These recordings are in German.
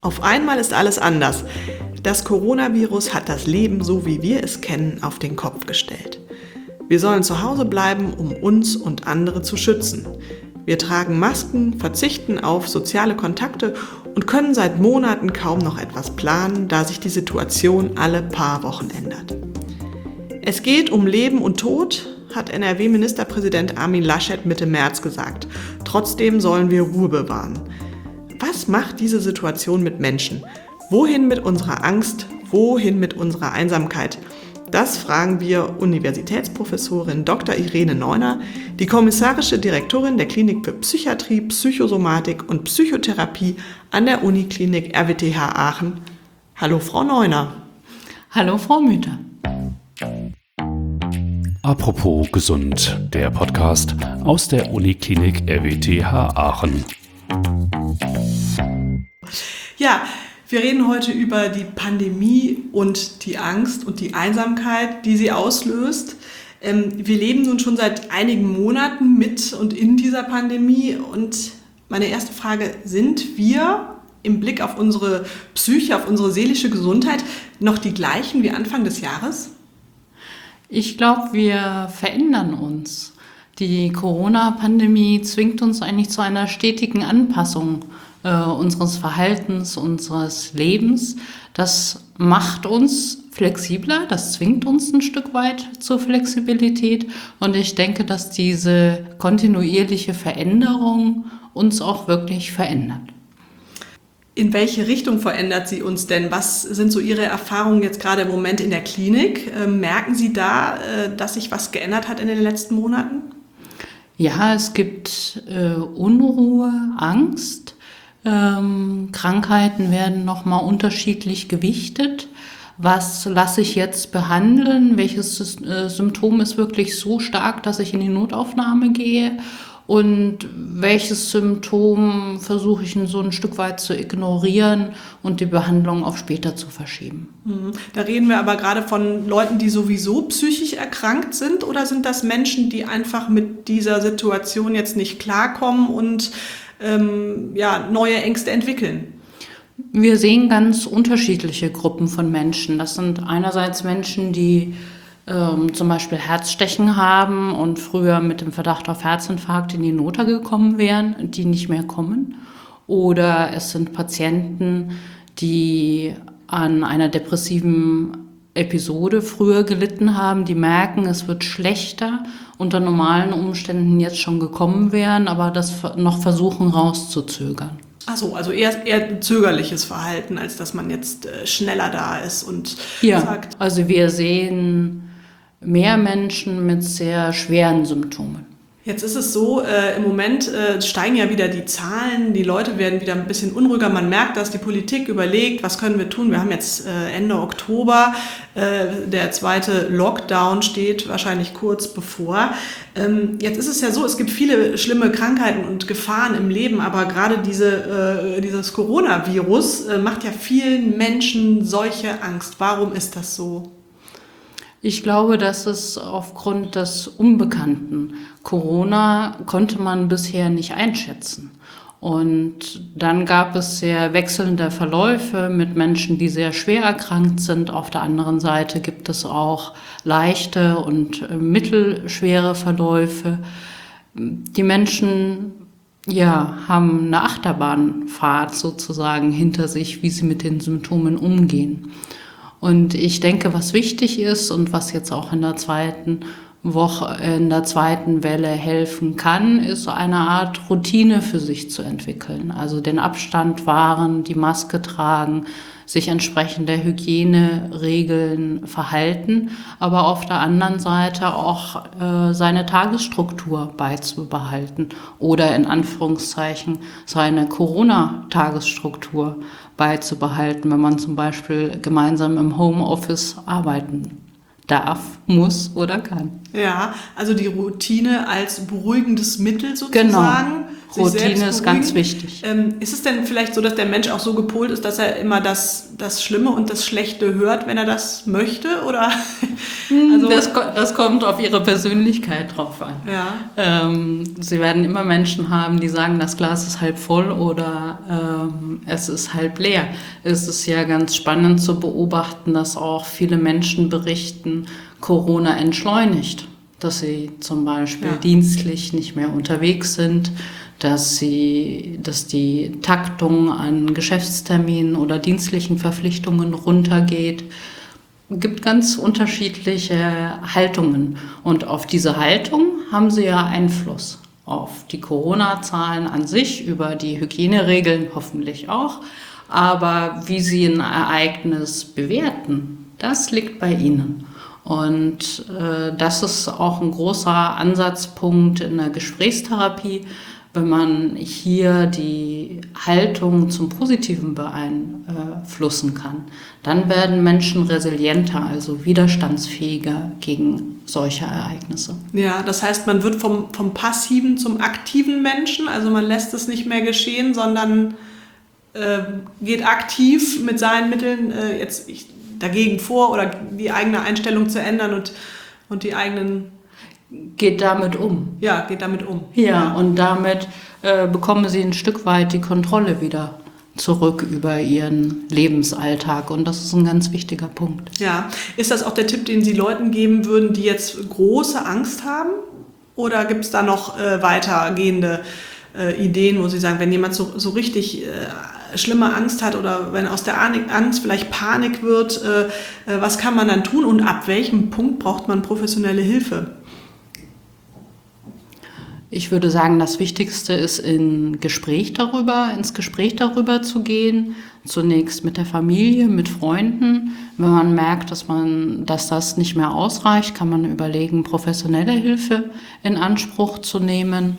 Auf einmal ist alles anders. Das Coronavirus hat das Leben, so wie wir es kennen, auf den Kopf gestellt. Wir sollen zu Hause bleiben, um uns und andere zu schützen. Wir tragen Masken, verzichten auf soziale Kontakte und können seit Monaten kaum noch etwas planen, da sich die Situation alle paar Wochen ändert. Es geht um Leben und Tod, hat NRW-Ministerpräsident Armin Laschet Mitte März gesagt. Trotzdem sollen wir Ruhe bewahren. Was macht diese Situation mit Menschen? Wohin mit unserer Angst? Wohin mit unserer Einsamkeit? Das fragen wir Universitätsprofessorin Dr. Irene Neuner, die kommissarische Direktorin der Klinik für Psychiatrie, Psychosomatik und Psychotherapie an der Uniklinik RWTH Aachen. Hallo Frau Neuner. Hallo Frau Müther. Apropos gesund, der Podcast aus der Uniklinik RWTH Aachen. Ja, wir reden heute über die Pandemie und die Angst und die Einsamkeit, die sie auslöst. Wir leben nun schon seit einigen Monaten mit und in dieser Pandemie. Und meine erste Frage, sind wir im Blick auf unsere Psyche, auf unsere seelische Gesundheit noch die gleichen wie Anfang des Jahres? Ich glaube, wir verändern uns. Die Corona-Pandemie zwingt uns eigentlich zu einer stetigen Anpassung unseres Verhaltens, unseres Lebens. Das macht uns flexibler, das zwingt uns ein Stück weit zur Flexibilität. Und ich denke, dass diese kontinuierliche Veränderung uns auch wirklich verändert. In welche Richtung verändert sie uns denn? Was sind so Ihre Erfahrungen jetzt gerade im Moment in der Klinik? Merken Sie da, dass sich was geändert hat in den letzten Monaten? Ja, es gibt Unruhe, Angst. Krankheiten werden nochmal unterschiedlich gewichtet. Was lasse ich jetzt behandeln? Welches Symptom ist wirklich so stark, dass ich in die Notaufnahme gehe? Und welches Symptom versuche ich so ein Stück weit zu ignorieren und die Behandlung auf später zu verschieben? Da reden wir aber gerade von Leuten, die sowieso psychisch erkrankt sind, oder sind das Menschen, die einfach mit dieser Situation jetzt nicht klarkommen und neue Ängste entwickeln? Wir sehen ganz unterschiedliche Gruppen von Menschen. Das sind einerseits Menschen, die zum Beispiel Herzstechen haben und früher mit dem Verdacht auf Herzinfarkt in die Nota gekommen wären, die nicht mehr kommen. Oder es sind Patienten, die an einer depressiven Episode früher gelitten haben, die merken, es wird schlechter, unter normalen Umständen jetzt schon gekommen wären, aber das noch versuchen rauszuzögern. Ach so, also eher zögerliches Verhalten, als dass man jetzt schneller da ist und sagt. Also wir sehen mehr Menschen mit sehr schweren Symptomen. Jetzt ist es so, im Moment steigen ja wieder die Zahlen, die Leute werden wieder ein bisschen unruhiger. Man merkt, dass die Politik überlegt, was können wir tun. Wir haben jetzt Ende Oktober, der zweite Lockdown steht wahrscheinlich kurz bevor. Jetzt ist es ja so, es gibt viele schlimme Krankheiten und Gefahren im Leben, aber gerade dieses Coronavirus macht ja vielen Menschen solche Angst. Warum ist das so? Ich glaube, dass es aufgrund des Unbekannten. Corona konnte man bisher nicht einschätzen. Und dann gab es sehr wechselnde Verläufe mit Menschen, die sehr schwer erkrankt sind. Auf der anderen Seite gibt es auch leichte und mittelschwere Verläufe. Die Menschen haben eine Achterbahnfahrt sozusagen hinter sich, wie sie mit den Symptomen umgehen. Und ich denke, was wichtig ist und was jetzt auch in der zweiten Welle helfen kann, ist eine Art Routine für sich zu entwickeln. Also den Abstand wahren, die Maske tragen, sich entsprechend der Hygieneregeln verhalten, aber auf der anderen Seite auch seine Tagesstruktur beizubehalten oder in Anführungszeichen seine Corona-Tagesstruktur beizubehalten, wenn man zum Beispiel gemeinsam im Homeoffice arbeiten darf, muss oder kann. Ja, also die Routine als beruhigendes Mittel sozusagen. Routine ist ganz wichtig. Ist es denn vielleicht so, dass der Mensch auch so gepolt ist, dass er immer das Schlimme und das Schlechte hört, wenn er das möchte? Oder? Also, das kommt auf ihre Persönlichkeit drauf an. Ja. Sie werden immer Menschen haben, die sagen, das Glas ist halb voll oder es ist halb leer. Es ist ja ganz spannend zu beobachten, dass auch viele Menschen berichten, Corona entschleunigt. Dass sie zum Beispiel dienstlich nicht mehr unterwegs sind, dass die Taktung an Geschäftsterminen oder dienstlichen Verpflichtungen runtergeht. Es gibt ganz unterschiedliche Haltungen. Und auf diese Haltung haben sie ja Einfluss. Auf die Corona-Zahlen an sich, über die Hygieneregeln hoffentlich auch. Aber wie sie ein Ereignis bewerten, das liegt bei ihnen. Und das ist auch ein großer Ansatzpunkt in der Gesprächstherapie, wenn man hier die Haltung zum Positiven beeinflussen kann. Dann werden Menschen resilienter, also widerstandsfähiger gegen solche Ereignisse. Ja, das heißt, man wird vom passiven zum aktiven Menschen, also man lässt es nicht mehr geschehen, sondern geht aktiv mit seinen Mitteln dagegen vor oder die eigene Einstellung zu ändern und die eigenen... Geht damit um. Ja, geht damit um. Ja, und damit bekommen sie ein Stück weit die Kontrolle wieder zurück über ihren Lebensalltag. Und das ist ein ganz wichtiger Punkt. Ja, ist das auch der Tipp, den Sie Leuten geben würden, die jetzt große Angst haben? Oder gibt es da noch weitergehende Ideen, wo Sie sagen, wenn jemand so richtig schlimme Angst hat oder wenn aus der Angst vielleicht Panik wird, was kann man dann tun und ab welchem Punkt braucht man professionelle Hilfe? Ich würde sagen, das Wichtigste ist, ins Gespräch darüber zu gehen. Zunächst mit der Familie, mit Freunden. Wenn man merkt, dass das nicht mehr ausreicht, kann man überlegen, professionelle Hilfe in Anspruch zu nehmen.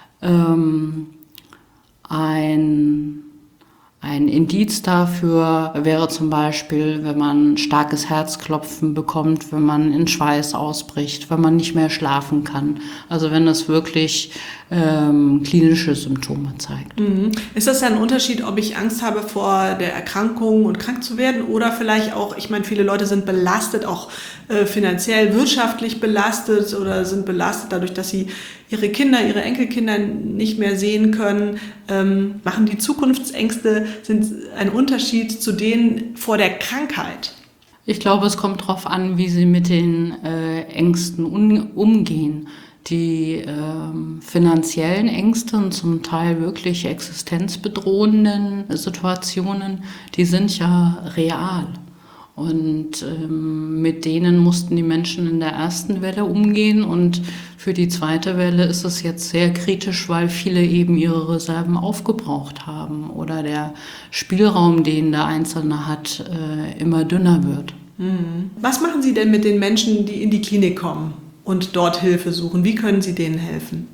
Ein Indiz dafür wäre zum Beispiel, wenn man starkes Herzklopfen bekommt, wenn man in Schweiß ausbricht, wenn man nicht mehr schlafen kann. Also wenn es wirklich klinische Symptome zeigt. Mhm. Ist das ja ein Unterschied, ob ich Angst habe vor der Erkrankung und krank zu werden oder vielleicht auch, ich meine, viele Leute sind belastet, auch finanziell, wirtschaftlich belastet oder sind belastet dadurch, dass sie ihre Kinder, ihre Enkelkinder nicht mehr sehen können. Machen die Zukunftsängste sind ein Unterschied zu denen vor der Krankheit? Ich glaube, es kommt darauf an, wie sie mit den Ängsten umgehen. Die finanziellen Ängste und zum Teil wirklich existenzbedrohenden Situationen, die sind ja real. Und mit denen mussten die Menschen in der ersten Welle umgehen. Und für die zweite Welle ist es jetzt sehr kritisch, weil viele eben ihre Reserven aufgebraucht haben oder der Spielraum, den der Einzelne hat, immer dünner wird. Was machen Sie denn mit den Menschen, die in die Klinik kommen und dort Hilfe suchen? Wie können Sie denen helfen?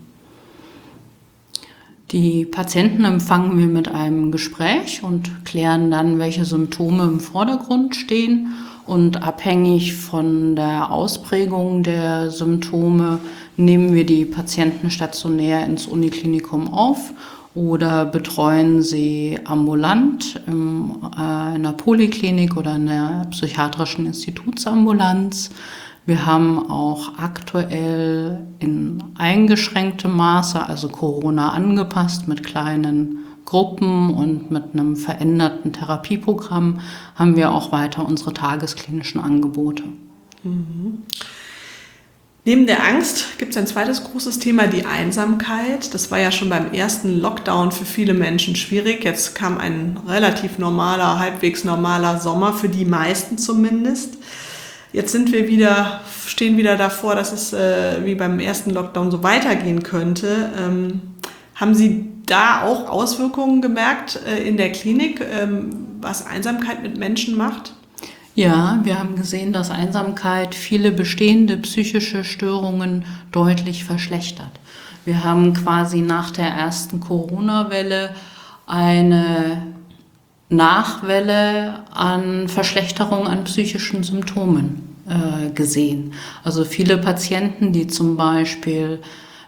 Die Patienten empfangen wir mit einem Gespräch und klären dann, welche Symptome im Vordergrund stehen. Und abhängig von der Ausprägung der Symptome nehmen wir die Patienten stationär ins Uniklinikum auf oder betreuen sie ambulant in einer Poliklinik oder in der psychiatrischen Institutsambulanz. Wir haben auch aktuell in eingeschränktem Maße, also Corona angepasst, mit kleinen Gruppen und mit einem veränderten Therapieprogramm, haben wir auch weiter unsere tagesklinischen Angebote. Mhm. Neben der Angst gibt es ein zweites großes Thema, die Einsamkeit. Das war ja schon beim ersten Lockdown für viele Menschen schwierig. Jetzt kam ein relativ normaler, halbwegs normaler Sommer, für die meisten zumindest. Jetzt stehen wieder davor, dass es wie beim ersten Lockdown so weitergehen könnte. Haben Sie da auch Auswirkungen gemerkt in der Klinik, was Einsamkeit mit Menschen macht? Ja, wir haben gesehen, dass Einsamkeit viele bestehende psychische Störungen deutlich verschlechtert. Wir haben quasi nach der ersten Corona-Welle eine Nachwelle an Verschlechterung an psychischen Symptomen gesehen. Also viele Patienten, die zum Beispiel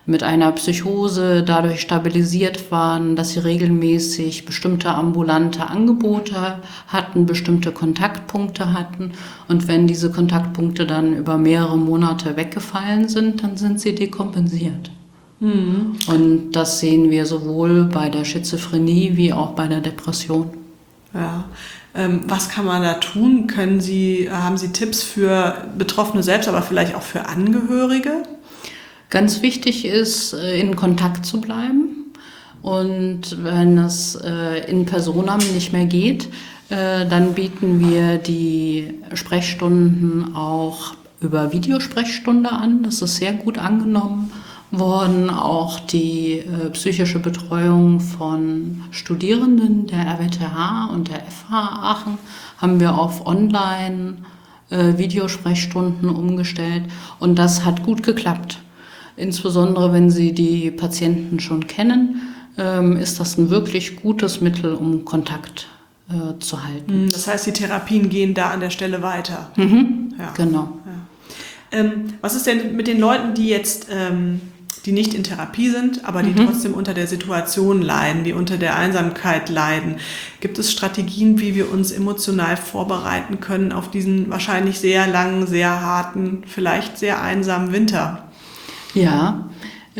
mit einer Psychose dadurch stabilisiert waren, dass sie regelmäßig bestimmte ambulante Angebote hatten, bestimmte Kontaktpunkte hatten. Und wenn diese Kontaktpunkte dann über mehrere Monate weggefallen sind, dann sind sie dekompensiert. Und das sehen wir sowohl bei der Schizophrenie wie auch bei der Depression. Ja. Was kann man da tun? Haben Sie Tipps für Betroffene selbst, aber vielleicht auch für Angehörige? Ganz wichtig ist, in Kontakt zu bleiben. Und wenn es in Personam nicht mehr geht, dann bieten wir die Sprechstunden auch über Videosprechstunde an. Das ist sehr gut angenommen worden. Auch die psychische Betreuung von Studierenden der RWTH und der FH Aachen haben wir auf Online-Videosprechstunden umgestellt. Und das hat gut geklappt. Insbesondere wenn Sie die Patienten schon kennen, ist das ein wirklich gutes Mittel, um Kontakt zu halten. Das heißt, die Therapien gehen da an der Stelle weiter. Ja. Genau. Ja. Was ist denn mit den Leuten, die jetzt die nicht in Therapie sind, aber die trotzdem unter der Situation leiden, die unter der Einsamkeit leiden? Gibt es Strategien, wie wir uns emotional vorbereiten können auf diesen wahrscheinlich sehr langen, sehr harten, vielleicht sehr einsamen Winter? Ja,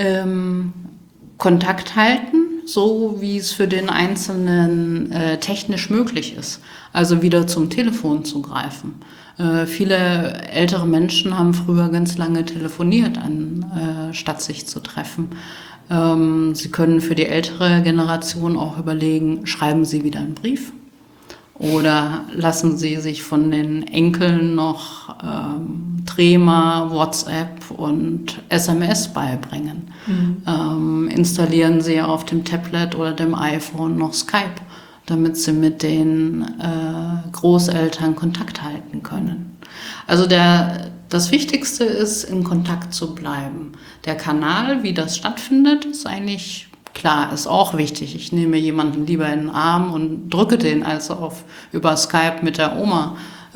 Kontakt halten, so wie es für den Einzelnen technisch möglich ist. Also wieder zum Telefon zu greifen. Viele ältere Menschen haben früher ganz lange telefoniert, statt sich zu treffen. Sie können für die ältere Generation auch überlegen, schreiben Sie wieder einen Brief oder lassen Sie sich von den Enkeln noch Trema, WhatsApp und SMS beibringen. Installieren Sie auf dem Tablet oder dem iPhone noch Skype, damit Sie mit den Großeltern Kontakt halten können. Also das Wichtigste ist, in Kontakt zu bleiben. Der Kanal, wie das stattfindet, ist eigentlich klar, ist auch wichtig. Ich nehme jemanden lieber in den Arm und drücke den, als über Skype mit der Oma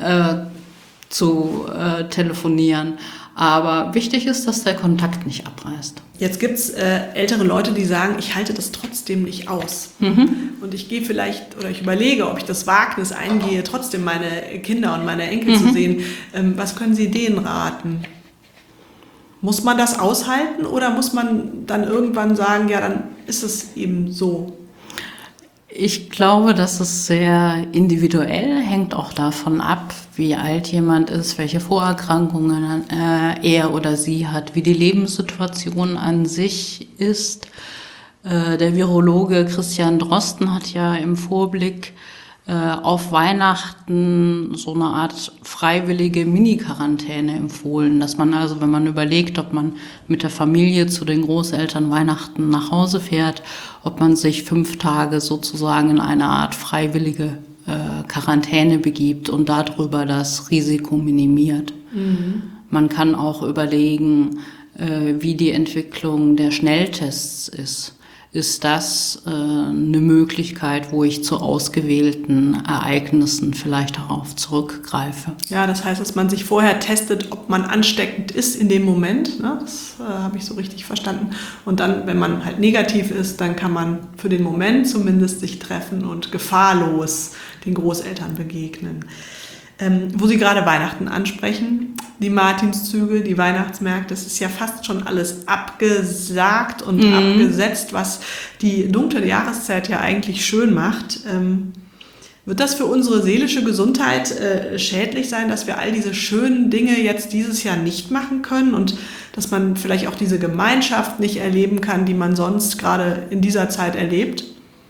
zu telefonieren. Aber wichtig ist, dass der Kontakt nicht abreißt. Jetzt gibt es ältere Leute, die sagen, ich halte das trotzdem nicht aus. Und ich gehe vielleicht, oder ich überlege, ob ich das Wagnis eingehe, trotzdem meine Kinder und meine Enkel zu sehen. Was können Sie denen raten? Muss man das aushalten oder muss man dann irgendwann sagen, ja, dann ist es eben so? Ich glaube, das ist sehr individuell, hängt auch davon ab, wie alt jemand ist, welche Vorerkrankungen er oder sie hat, wie die Lebenssituation an sich ist. Der Virologe Christian Drosten hat ja im Vorblick auf Weihnachten so eine Art freiwillige Mini-Quarantäne empfohlen, dass man also, wenn man überlegt, ob man mit der Familie zu den Großeltern Weihnachten nach Hause fährt, ob man sich 5 Tage sozusagen in eine Art freiwillige Quarantäne begibt und darüber das Risiko minimiert. Man kann auch überlegen, wie die Entwicklung der Schnelltests ist. Ist das eine Möglichkeit, wo ich zu ausgewählten Ereignissen vielleicht darauf zurückgreife? Ja, das heißt, dass man sich vorher testet, ob man ansteckend ist in dem Moment. Ne? Das habe ich so richtig verstanden. Und dann, wenn man halt negativ ist, dann kann man für den Moment zumindest sich treffen und gefahrlos den Großeltern begegnen. Wo Sie gerade Weihnachten ansprechen, die Martinszüge, die Weihnachtsmärkte, das ist ja fast schon alles abgesagt und abgesetzt, was die dunkle Jahreszeit ja eigentlich schön macht. Wird das für unsere seelische Gesundheit schädlich sein, dass wir all diese schönen Dinge jetzt dieses Jahr nicht machen können und dass man vielleicht auch diese Gemeinschaft nicht erleben kann, die man sonst gerade in dieser Zeit erlebt?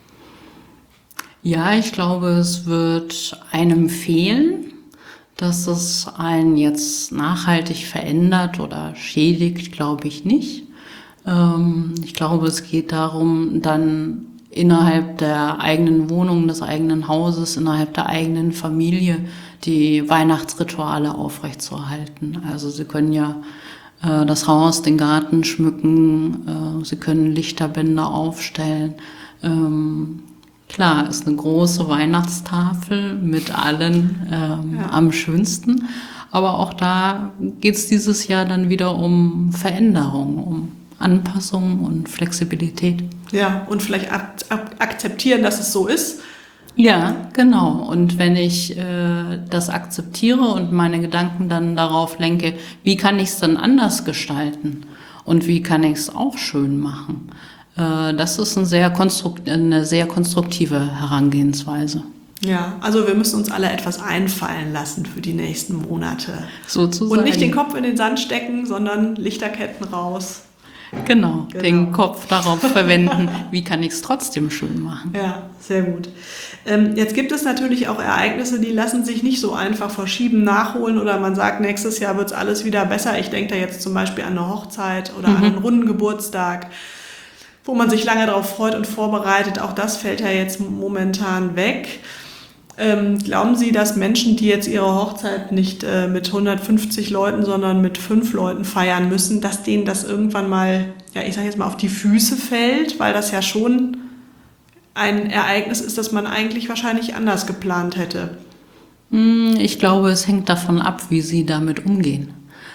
Ja, ich glaube, es wird einem fehlen. Dass es einen jetzt nachhaltig verändert oder schädigt, glaube ich nicht. Ich glaube, es geht darum, dann innerhalb der eigenen Wohnung, des eigenen Hauses, innerhalb der eigenen Familie die Weihnachtsrituale aufrechtzuerhalten. Also Sie können ja das Haus, den Garten schmücken, Sie können Lichterbänder aufstellen. Klar, ist eine große Weihnachtstafel mit allen am schönsten. Aber auch da geht es dieses Jahr dann wieder um Veränderung, um Anpassung und Flexibilität. Ja, und vielleicht akzeptieren, dass es so ist. Ja, genau. Und wenn ich das akzeptiere und meine Gedanken dann darauf lenke, wie kann ich es dann anders gestalten und wie kann ich es auch schön machen, das ist eine sehr konstruktive Herangehensweise. Ja, also wir müssen uns alle etwas einfallen lassen für die nächsten Monate. Sozusagen. Und nicht den Kopf in den Sand stecken, sondern Lichterketten raus. Genau, den Kopf darauf verwenden, wie kann ich es trotzdem schön machen. Ja, sehr gut. Jetzt gibt es natürlich auch Ereignisse, die lassen sich nicht so einfach verschieben, nachholen oder man sagt, nächstes Jahr wird es alles wieder besser. Ich denke da jetzt zum Beispiel an eine Hochzeit oder an einen runden Geburtstag, wo man sich lange darauf freut und vorbereitet. Auch das fällt ja jetzt momentan weg. Glauben Sie, dass Menschen, die jetzt ihre Hochzeit nicht mit 150 Leuten, sondern mit 5 Leuten feiern müssen, dass denen das irgendwann mal, ja, ich sage jetzt mal, auf die Füße fällt, weil das ja schon ein Ereignis ist, das man eigentlich wahrscheinlich anders geplant hätte? Ich glaube, es hängt davon ab, wie Sie damit umgehen.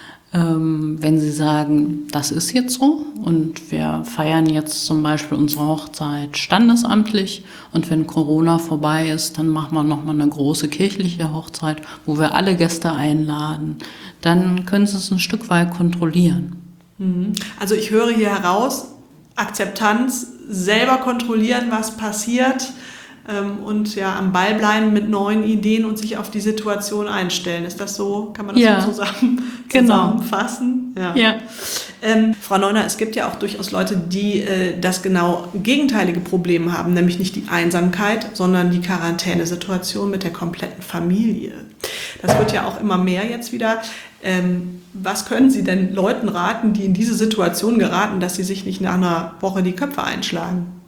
Wenn Sie sagen, das ist jetzt so und wir feiern jetzt zum Beispiel unsere Hochzeit standesamtlich und wenn Corona vorbei ist, dann machen wir nochmal eine große kirchliche Hochzeit, wo wir alle Gäste einladen, dann können Sie es ein Stück weit kontrollieren. Also ich höre hier heraus, Akzeptanz, selber kontrollieren, was passiert und ja am Ball bleiben mit neuen Ideen und sich auf die Situation einstellen. Ist das so? Kann man das so zusammenfassen? Ja. Frau Neuner, es gibt ja auch durchaus Leute, die das genau gegenteilige Problem haben, nämlich nicht die Einsamkeit, sondern die Quarantänesituation mit der kompletten Familie. Das wird ja auch immer mehr jetzt wieder. Was können Sie denn Leuten raten, die in diese Situation geraten, dass sie sich nicht nach einer Woche die Köpfe einschlagen?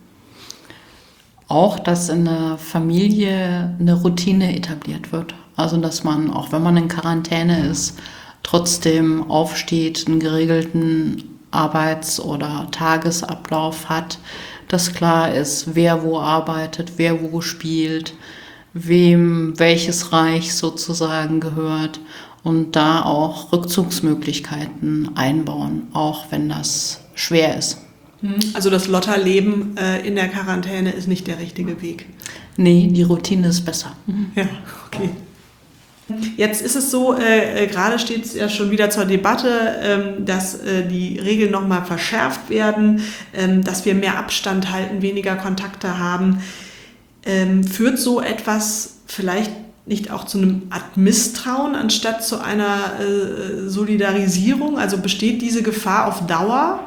Auch, dass in der Familie eine Routine etabliert wird. Also, dass man, auch wenn man in Quarantäne ist, trotzdem aufsteht, einen geregelten Arbeits- oder Tagesablauf hat, dass klar ist, wer wo arbeitet, wer wo spielt, wem welches Reich sozusagen gehört und da auch Rückzugsmöglichkeiten einbauen, auch wenn das schwer ist. Also das Lotterleben in der Quarantäne ist nicht der richtige Weg. Nee, die Routine ist besser. Ja, okay. Jetzt ist es so, gerade steht es ja schon wieder zur Debatte, dass die Regeln nochmal verschärft werden, dass wir mehr Abstand halten, weniger Kontakte haben. Führt so etwas vielleicht nicht auch zu einem Art Misstrauen anstatt zu einer Solidarisierung? Also besteht diese Gefahr auf Dauer?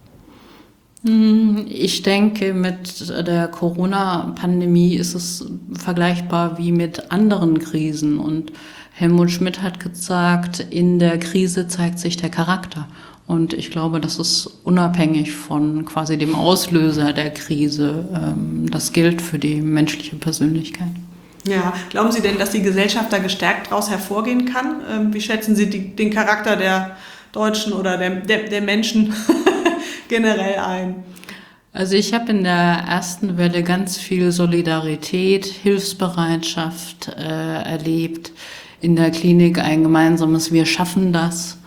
Ich denke, mit der Corona-Pandemie ist es vergleichbar wie mit anderen Krisen. Und Helmut Schmidt hat gesagt, in der Krise zeigt sich der Charakter. Und ich glaube, das ist unabhängig von quasi dem Auslöser der Krise. Das gilt für die menschliche Persönlichkeit. Ja, glauben Sie denn, dass die Gesellschaft da gestärkt daraus hervorgehen kann? Wie schätzen Sie den Charakter der Deutschen oder der Menschen generell ein? Also ich habe in der ersten Welle ganz viel Solidarität, Hilfsbereitschaft erlebt. In der Klinik ein gemeinsames Wir schaffen das.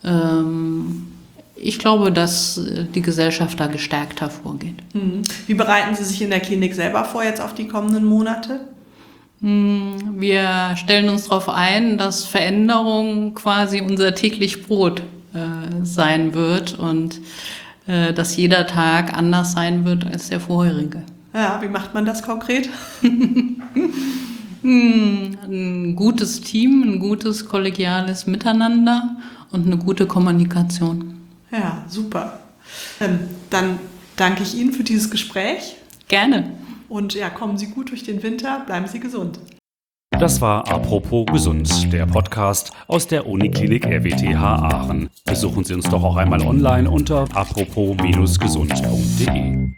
Ich glaube, dass die Gesellschaft da gestärkt hervorgeht. Wie bereiten Sie sich in der Klinik selber vor jetzt auf die kommenden Monate? Wir stellen uns darauf ein, dass Veränderung quasi unser täglich Brot sein wird und dass jeder Tag anders sein wird als der vorherige. Ja, wie macht man das konkret? Ein gutes Team, ein gutes kollegiales Miteinander und eine gute Kommunikation. Ja, super. Dann danke ich Ihnen für dieses Gespräch. Gerne. Und ja, kommen Sie gut durch den Winter, bleiben Sie gesund. Das war Apropos Gesund, der Podcast aus der Uniklinik RWTH Aachen. Besuchen Sie uns doch auch einmal online unter apropos-gesund.de.